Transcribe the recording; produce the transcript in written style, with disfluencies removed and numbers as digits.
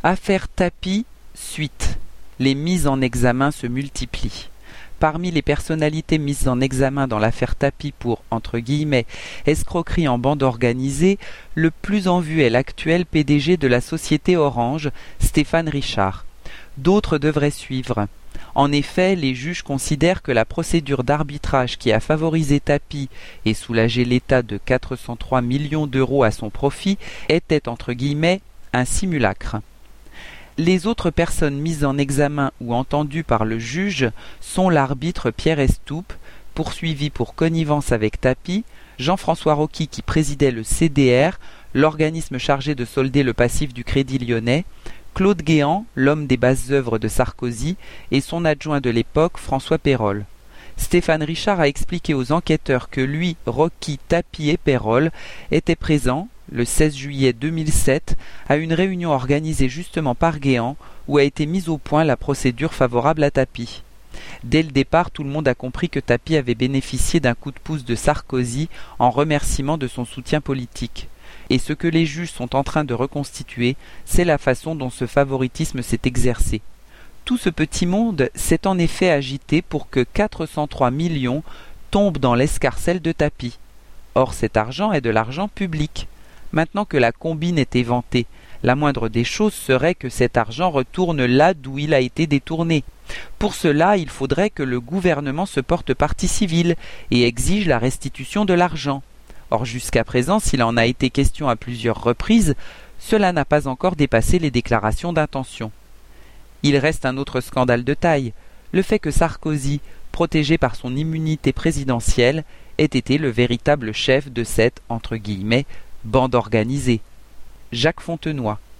Affaire Tapie, suite. Les mises en examen se multiplient. Parmi les personnalités mises en examen dans l'affaire Tapie pour, entre guillemets, escroquerie en bande organisée, le plus en vue est l'actuel PDG de la société Orange, Stéphane Richard. D'autres devraient suivre. En effet, les juges considèrent que la procédure d'arbitrage qui a favorisé Tapie et soulagé l'État de 403 millions d'euros à son profit était, entre guillemets, un simulacre. Les autres personnes mises en examen ou entendues par le juge sont l'arbitre Pierre Estoupe, poursuivi pour connivence avec Tapie, Jean-François Rocky qui présidait le CDR, l'organisme chargé de solder le passif du Crédit Lyonnais, Claude Guéant, l'homme des basses œuvres de Sarkozy, et son adjoint de l'époque, François Pérolle. Stéphane Richard a expliqué aux enquêteurs que lui, Rocky, Tapie et Pérolle étaient présents, le 16 juillet 2007, à une réunion organisée justement par Guéant, où a été mise au point la procédure favorable à Tapie. Dès le départ, tout le monde a compris que Tapie avait bénéficié d'un coup de pouce de Sarkozy en remerciement de son soutien politique. Et ce que les juges sont en train de reconstituer, c'est la façon dont ce favoritisme s'est exercé. Tout ce petit monde s'est en effet agité pour que 403 millions tombent dans l'escarcelle de Tapie. Or cet argent est de l'argent public. Maintenant que la combine est éventée, la moindre des choses serait que cet argent retourne là d'où il a été détourné. Pour cela, il faudrait que le gouvernement se porte partie civile et exige la restitution de l'argent. Or jusqu'à présent, s'il en a été question à plusieurs reprises, cela n'a pas encore dépassé les déclarations d'intention. Il reste un autre scandale de taille, le fait que Sarkozy, protégé par son immunité présidentielle, ait été le véritable chef de cette, entre guillemets, bande organisée. Jacques Fontenoy.